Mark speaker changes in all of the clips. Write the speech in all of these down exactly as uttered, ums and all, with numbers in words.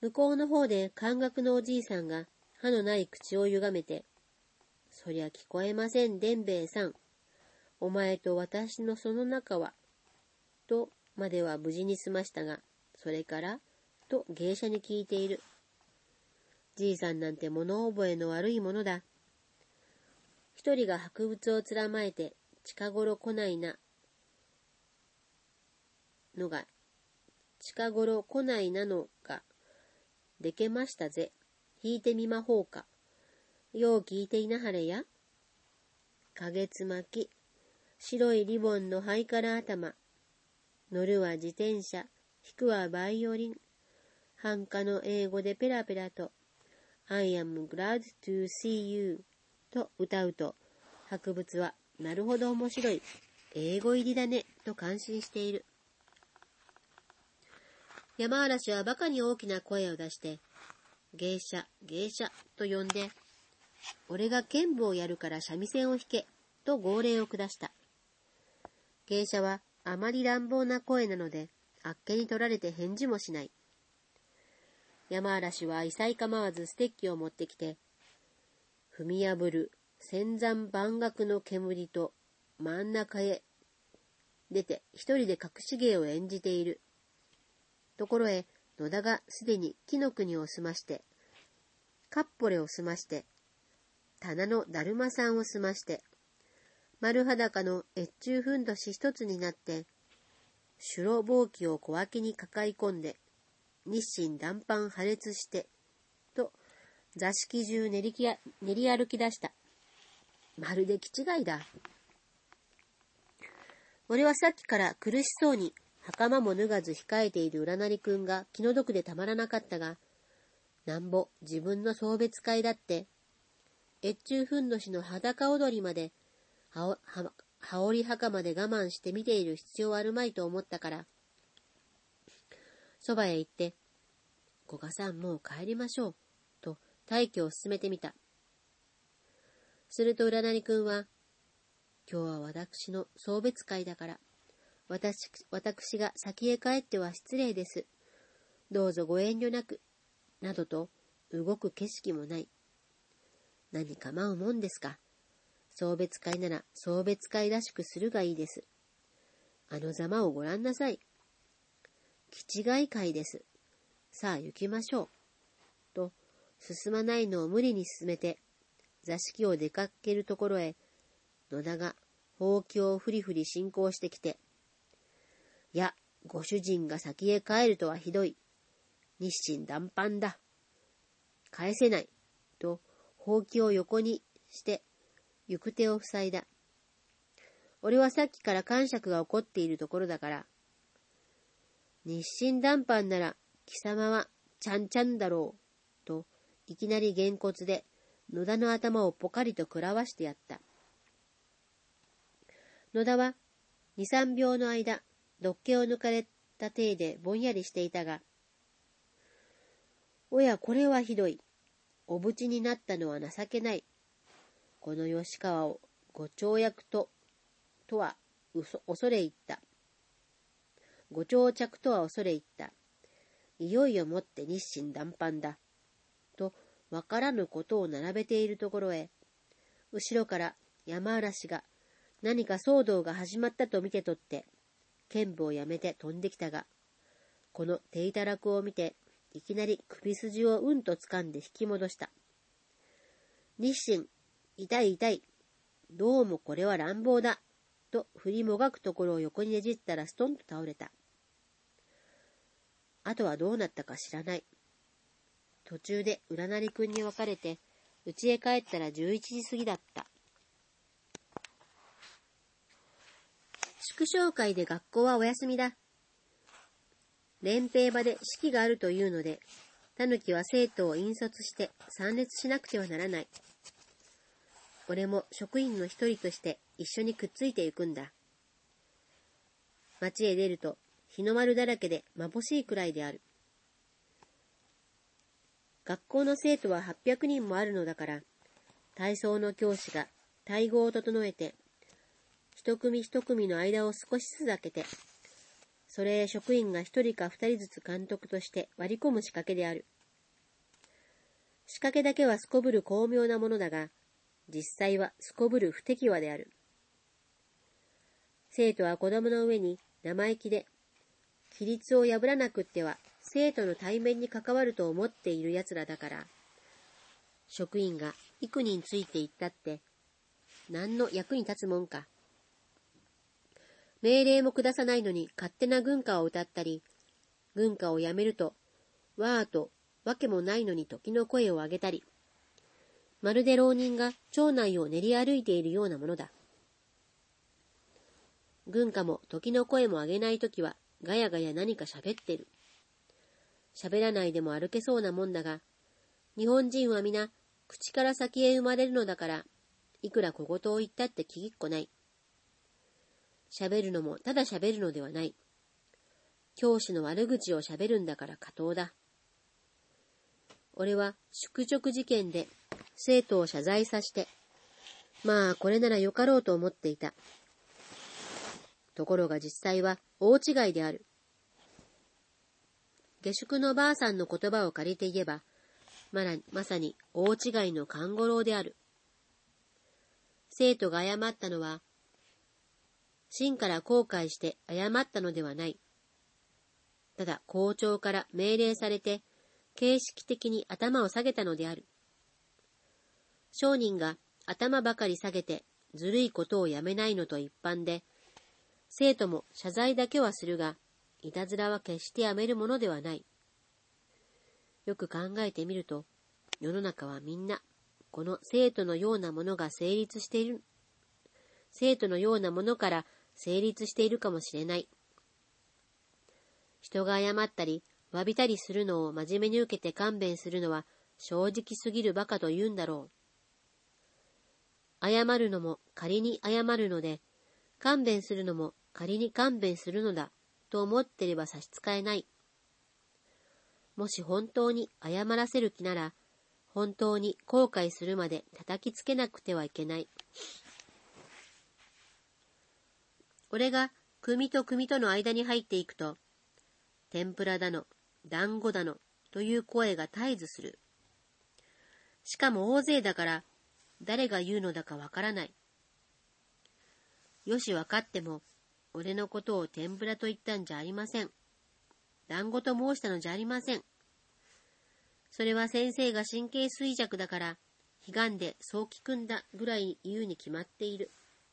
Speaker 1: 向こうの方で漢学のおじいさんが歯のない口をゆがめて、そりゃ聞こえません、伝兵衛さん。お前と私のその中は、とまでは無事に済ましたが、それからと芸者に聞いている。じいさんなんて物覚えの悪いものだ。一人が博物をつらまえて近頃来ないなのが、近頃来ないなのがでけましたぜ。弾いてみまほうか。よう聞いていなはれや。影つ巻き、白いリボンのハイカラ頭。乗るは自転車、弾くはバイオリン。繁華の英語でペラペラと、I am glad to see you と歌うと、博物はなるほど面白い。英語入りだね、と感心している。山嵐はバカに大きな声を出して、芸者、芸者と呼んで、俺が剣舞をやるから三味線を弾け、と号令を下した。芸者はあまり乱暴な声なので、あっけに取られて返事もしない。山嵐はいさい構わずステッキを持ってきて、踏み破る千山万岳の煙と真ん中へ出て一人で隠し芸を演じている。ところへ野田がすでに木の国を済まして、かっぽれを済まして、棚のだるまさんを済まして、丸裸の越中ふんどし一つになって、シュロぼうきを小脇に抱え込んで、日清断板破裂して、と座敷中練りきや練り歩き出した。まるで気違いだ。俺はさっきから苦しそうに袴も脱がず控えている浦成くんが気の毒でたまらなかったが、なんぼ自分の送別会だって、越中ふんどしの裸踊りまで、はお、は、羽織袴で我慢して見ている必要あるまいと思ったから、そばへ行って、古賀さんもう帰りましょう、と退去を進めてみた。すると浦成くんは、今日は私の送別会だから、私、私が先へ帰っては失礼です。どうぞご遠慮なく、などと動く景色もない。何構うもんですか。送別会なら送別会らしくするがいいです。あのざまをご覧なさい。気違い会です。さあ行きましょう。と、進まないのを無理に進めて、座敷を出かけるところへ、野田がほうきをふりふり進行してきて、いや、ご主人が先へ帰るとはひどい。日清断板だ。返せない。と、ほうきを横にして、行く手を塞いだ。俺はさっきから感触が起こっているところだから、日清断板なら貴様はちゃんちゃんだろう、といきなりげんこつで野田の頭をポカリと食らわしてやった。野田は二三秒の間、どっけを抜かれた体でぼんやりしていたが、おやこれはひどい。おぶちになったのは情けない。この吉川をご長役と、とは恐れ入った。ご長着とは恐れ入った。いよいよもって日清断板だ。と、わからぬことを並べているところへ、後ろから山嵐が何か騒動が始まったと見て取って、剣舞をやめて飛んできたが、この手いたらくを見て、いきなり首筋をうんと掴んで引き戻した。日清、痛い痛い。どうもこれは乱暴だ。と振りもがくところを横にねじったらストンと倒れた。あとはどうなったか知らない。途中で浦成くんに別れて、家へ帰ったらじゅういちじ過ぎだった。祝勝会で学校はお休みだ。連兵場で式があるというので、狸は生徒を引率して参列しなくてはならない。俺も職員の一人として一緒にくっついていくんだ。町へ出ると日の丸だらけで眩しいくらいである。学校の生徒ははっぴゃくにんもあるのだから、体操の教師が体合を整えて、一組一組の間を少しずつ空けて、それへ職員が一人か二人ずつ監督として割り込む仕掛けである。 仕掛けだけはすこぶる巧妙なものだが、実際はすこぶる不適和である。生徒は子供の上に生意気で、規律を破らなくっては生徒の対面に関わると思っている奴らだから、職員が幾人ついていったって、何の役に立つもんか。命令も下さないのに勝手な軍歌を歌ったり、軍歌をやめると、わーとわけもないのに時の声を上げたり、まるで浪人が町内を練り歩いているようなものだ。軍歌も時の声も上げないときはガヤガヤ何か喋ってる。喋らないでも歩けそうなもんだが、日本人は皆口から先へ生まれるのだから、いくら小言を言ったって聞きっこない。喋るのもただ喋るのではない。教師の悪口を喋るんだから下等だ。俺は宿直事件で生徒を謝罪させて、まあこれならよかろうと思っていた。ところが実際は大違いである。下宿のばあさんの言葉を借りて言えば、まら、まさに大違いの勘五郎である。生徒が謝ったのは、真から後悔して謝ったのではない。ただ校長から命令されて、形式的に頭を下げたのである。商人が頭ばかり下げてずるいことをやめないのと一般で、生徒も謝罪だけはするが、いたずらは決してやめるものではない。よく考えてみると、世の中はみんな、この生徒のようなものが成立している、生徒のようなものから成立しているかもしれない。人が謝ったり、詫びたりするのを真面目に受けて勘弁するのは正直すぎる馬鹿と言うんだろう。謝るのも仮に謝るので、勘弁するのも仮に勘弁するのだと思ってれば差し支えない。もし本当に謝らせる気なら、本当に後悔するまで叩きつけなくてはいけない。俺が組と組との間に入っていくと、天ぷらだの、団子だのという声が絶えずする。しかも大勢だから誰が言うのだかわからない。よしわかっても、俺のことを天ぷらと言ったんじゃありません。団子と申したのじゃありません。それは先生が神経衰弱だから、ひがんでそう聞くんだぐらい言うに決まっている。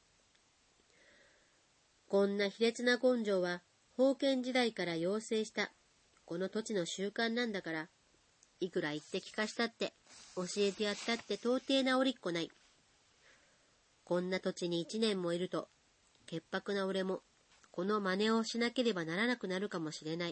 Speaker 1: こんな卑劣な根性は、封建時代から養成したこの土地の習慣なんだから、いくら言って聞かしたって、教えてやったって到底治りっこない。こんな土地に一年もいると、潔白な俺も、この真似をしなければならなくなるかもしれない。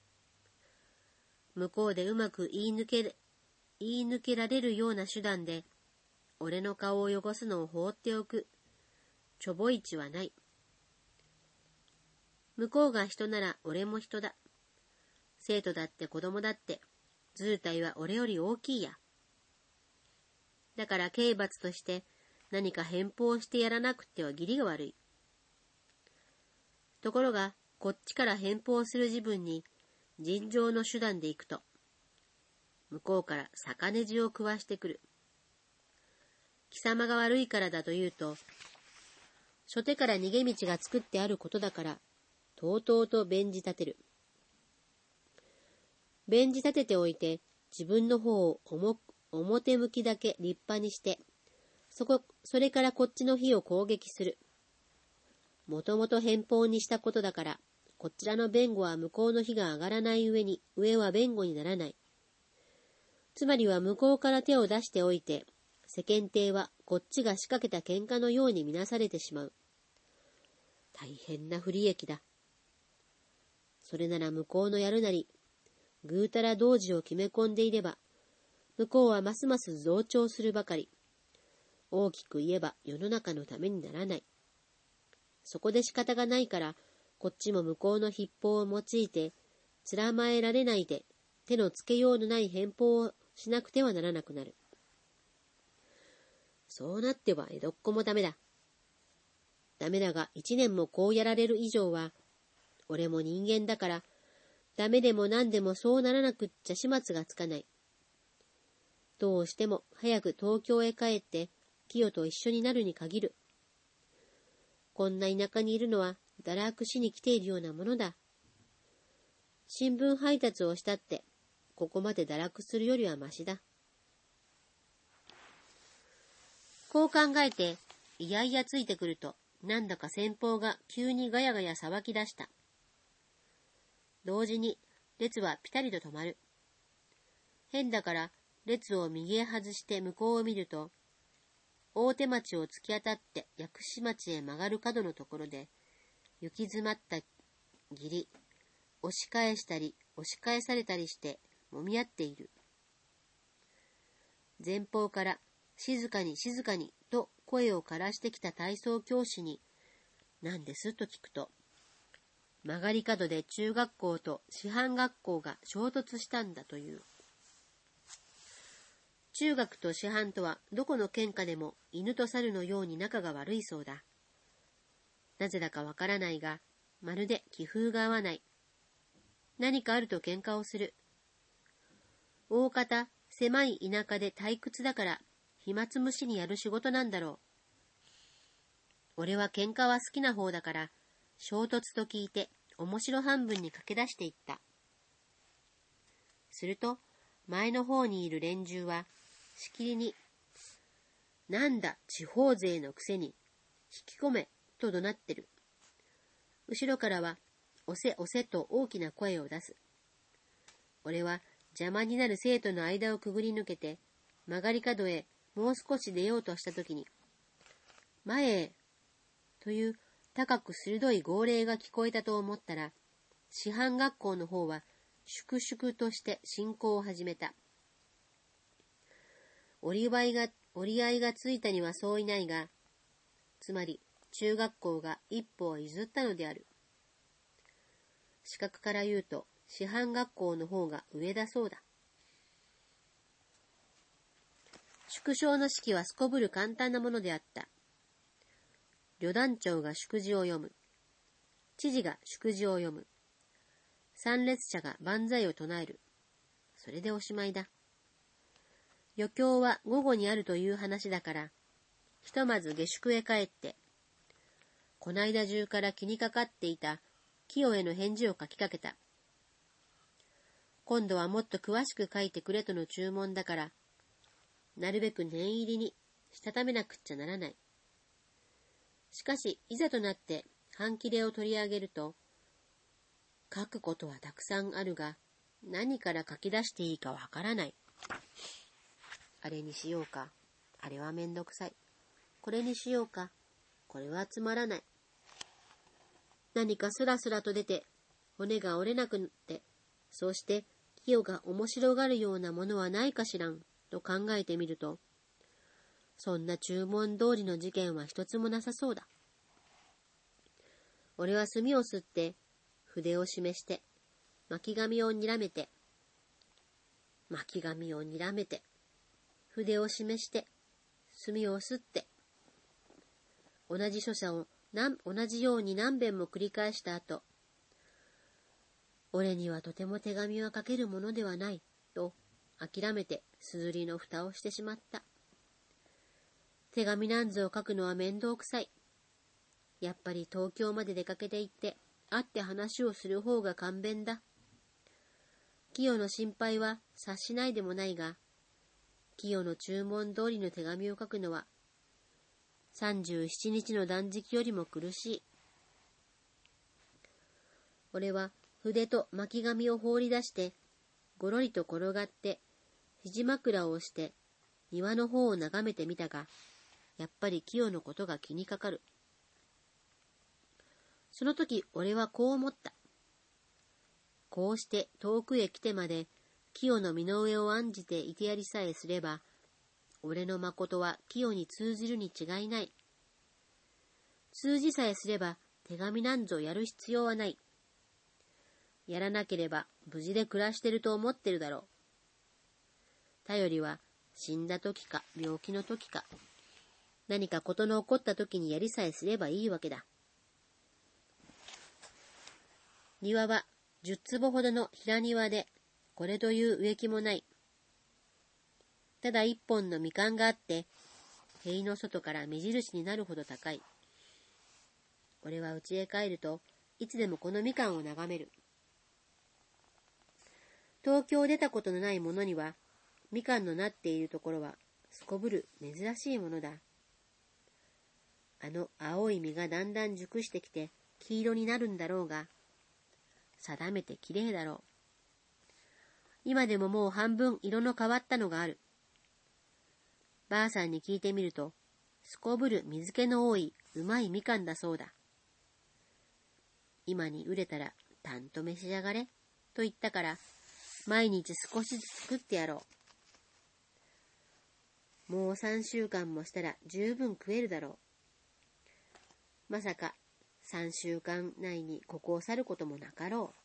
Speaker 1: 向こうでうまく言い抜け、言い抜けられるような手段で、俺の顔を汚すのを放っておく、ちょぼいちはない。向こうが人なら俺も人だ。生徒だって子供だって、図体は俺より大きいや。だから刑罰として何か返報してやらなくっては義理が悪い。ところが、こっちから返報する自分に尋常の手段で行くと、向こうから逆ネジを食わしてくる。貴様が悪いからだと言うと、初手から逃げ道が作ってあることだから、とうとうと弁じ立てる。弁じ立てておいて、自分の方を表向きだけ立派にして、そこ、それからこっちの非を攻撃する。もともと返報にしたことだから、こちらの弁護は向こうの非が上がらない上に、上は弁護にならない。つまりは向こうから手を出しておいて、世間体はこっちが仕掛けた喧嘩のように見なされてしまう。大変な不利益だ。それなら向こうのやるなり、ぐうたら同時を決め込んでいれば、向こうはますます増長するばかり。大きく言えば世の中のためにならない。そこで仕方がないから、こっちも向こうの筆法を用いて、つらまえられないで、手のつけようのない返報をしなくてはならなくなる。そうなっては江戸っ子もダメだ。ダメだが一年もこうやられる以上は、俺も人間だから、ダメでも何でもそうならなくっちゃ始末がつかない。 どうしても早く東京へ帰って清と一緒になるに限る。こんな田舎にいるのは堕落しに来ているようなものだ。新聞配達をしたって、ここまで堕落するよりはましだ。こう考えて、いやいやついてくると、なんだか先方が急にガヤガヤ騒ぎ出した。同時に列はピタリと止まる。変だから列を右へ外して向こうを見ると、大手町を突き当たって薬師町へ曲がる角のところで、行き詰まった義理、押し返したり押し返されたりして揉み合っている。前方から静かに静かにと声を枯らしてきた体操教師に、何ですと聞くと、曲がり角で中学校と師範学校が衝突したんだという。中学と師範とはどこの県下でも犬と猿のように仲が悪いそうだ。なぜだかわからないが、まるで気風が合わない。何かあると喧嘩をする。大方、狭い田舎で退屈だから、暇つぶしにやる仕事なんだろう。俺は喧嘩は好きな方だから、衝突と聞いて、面白半分に駆け出していった。すると、前の方にいる連中は、しきりに、なんだ、地方勢のくせに、引き込め、と怒鳴ってる。後ろからは、押せ押せと大きな声を出す。俺は邪魔になる生徒の間をくぐり抜けて、曲がり角へもう少し出ようとしたときに、前へ、という高く鋭い号令が聞こえたと思ったら、師範学校の方は粛々として進行を始めた。折り合いが、折り合いがついたにはそういないが、つまり中学校が一歩を譲ったのである。視覚から言うと、師範学校の方が上だそうだ。祝勝の式はすこぶる簡単なものであった。旅団長が祝辞を読む。知事が祝辞を読む。参列者が万歳を唱える。それでおしまいだ。余興は午後にあるという話だから、ひとまず下宿へ帰って、こないだ中から気にかかっていた清への返事を書きかけた。今度はもっと詳しく書いてくれとの注文だから、なるべく念入りにしたためなくっちゃならない。しかし、いざとなって半切れを取り上げると、書くことはたくさんあるが、何から書き出していいかわからない。あれにしようか、あれはめんどくさい。これにしようか、これはつまらない。何かスラスラと出て、骨が折れなくなって、そうして清が面白がるようなものはないかしらん、と考えてみると、そんな注文通りの事件は一つもなさそうだ。俺は墨を吸って、筆を示して、巻紙をにらめて、巻紙をにらめて、筆を示して、墨を吸って、同じ書写を同じように何遍も繰り返した後、俺にはとても手紙は書けるものではない、と諦めてすずりの蓋をしてしまった。手紙なんぞを書くのは面倒くさい。やっぱり東京まで出かけて行って、会って話をする方が簡便だ。清の心配は察しないでもないが、清の注文通りの手紙を書くのは、三十七日の断食よりも苦しい。俺は筆と巻き紙を放り出して、ごろりと転がって、肘枕をして、庭の方を眺めてみたが、やっぱり清のことが気にかかる。その時俺はこう思った。こうして遠くへ来てまで、清の身の上を案じていてやりさえすれば、俺の誠は清に通じるに違いない。通じさえすれば手紙なんぞやる必要はない。やらなければ無事で暮らしてると思ってるだろう。頼りは死んだ時か病気の時か、何かことの起こった時にやりさえすればいいわけだ。庭は十坪ほどの平庭で、これという植木もない。 ただ一本のみかんがあって、塀の外から目印になるほど高い。俺は家へ帰ると、いつでもこのみかんを眺める。東京を出たことのない者には、みかんのなっているところは、すこぶる珍しいものだ。あの青い実がだんだん熟してきて、黄色になるんだろうが、定めてきれいだろう。今でももう半分色の変わったのがある。ばあさんに聞いてみると、すこぶる水気の多いうまいみかんだそうだ。今に売れたらたんと召し上がれ、と言ったから、毎日少しずつ作ってやろう。もう三週間もしたら十分食えるだろう。まさか三週間内にここを去ることもなかろう。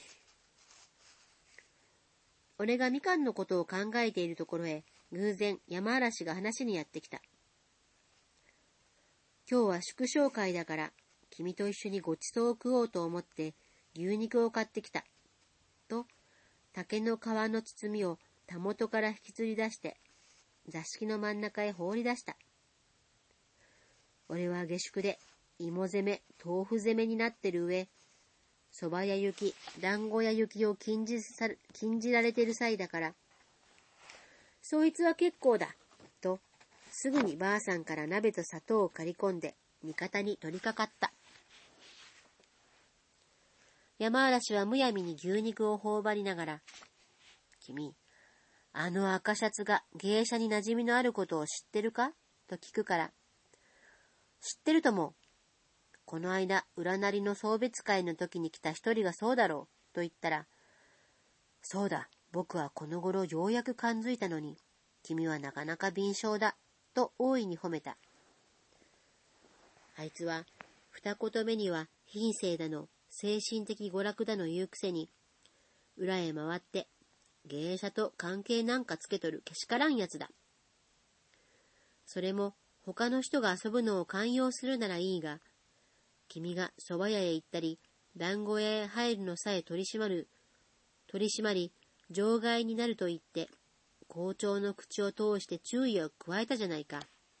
Speaker 1: 俺がみかんのことを考えているところへ、偶然山嵐が話にやってきた。今日は祝勝会だから、君と一緒にごちそうを食おうと思って牛肉を買ってきた。と、竹の皮の包みをたもとから引きずり出して、座敷の真ん中へ放り出した。俺は下宿で芋攻め、豆腐攻めになってる上、蕎麦屋行き、団子屋行きを禁じさ、禁じられてる際だから、そいつは結構だ、と、すぐにばあさんから鍋と砂糖を借り込んで、味方に取りかかった。山嵐はむやみに牛肉を頬張りながら、君、あの赤シャツが芸者に馴染みのあることを知ってるかと聞くから、知ってるとも、この間、占いの送別会の時に来た一人がそうだろう、と言ったら、そうだ、僕はこの頃ようやく感づいたのに、君はなかなか敏捷だ、と大いに褒めた。あいつは、二言目には品性だの、精神的娯楽だの言うくせに、裏へ回って、芸者と関係なんかつけとるけしからんやつだ。それも、他の人が遊ぶのを寛容するならいいが、君が蕎麦屋へ行ったり、団子屋へ入るのさえ取り締まる、取り締まり、場外になると言って、校長の口を通して注意を加えたじゃないか。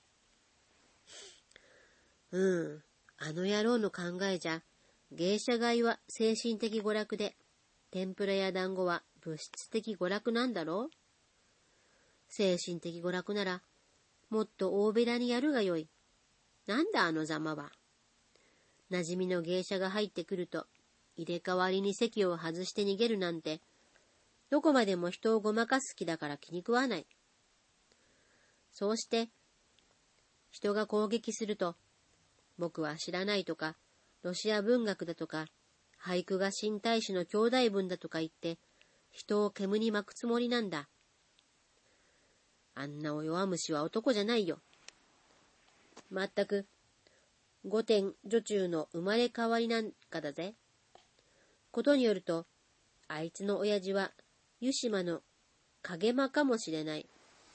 Speaker 1: うん、あの野郎の考えじゃ、芸者買いは精神的娯楽で、天ぷらや団子は物質的娯楽なんだろう。精神的娯楽なら、もっと大べらにやるがよい。なんだあのざまは。馴染みの芸者が入ってくると、入れ替わりに席を外して逃げるなんて、どこまでも人をごまかす気だから気に食わない。そうして、人が攻撃すると、僕は知らないとか、ロシア文学だとか、俳句が新大使の兄弟文だとか言って、人を煙に巻くつもりなんだ。あんな弱虫は男じゃないよ。まったく、御殿女中の生まれ変わりなんかだぜ。ことによると、あいつの親父は湯島の影間かもしれない。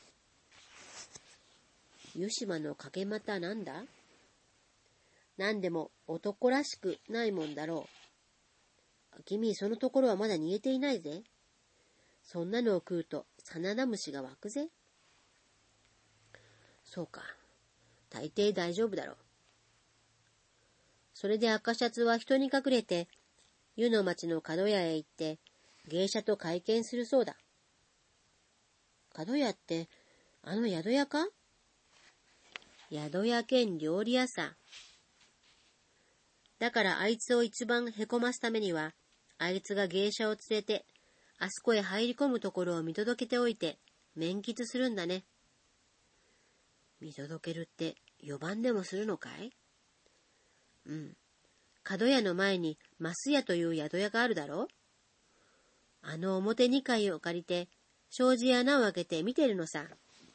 Speaker 1: 湯島の影間たなんだ？なんでも男らしくないもんだろう。君、そのところはまだ煮えていないぜ。そんなのを食うと真田虫が湧くぜ。そうか。大抵大丈夫だろう。それで赤シャツは人に隠れて、湯の町の角屋へ行って、芸者と会見するそうだ。角屋って、あの宿屋か？宿屋兼料理屋さ。だからあいつを一番へこますためには、あいつが芸者を連れて、あそこへ入り込むところを見届けておいて、面吉するんだね。見届けるって、予番でもするのかい？うん。角屋の前に増屋という宿屋があるだろう？あの表二階を借りて、障子や穴を開けて見てるのさ。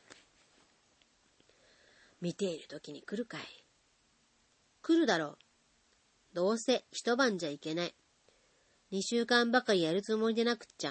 Speaker 1: 見ているときに来るかい？来るだろう。どうせ一晩じゃいけない。二週間ばかりやるつもりでなくっちゃ。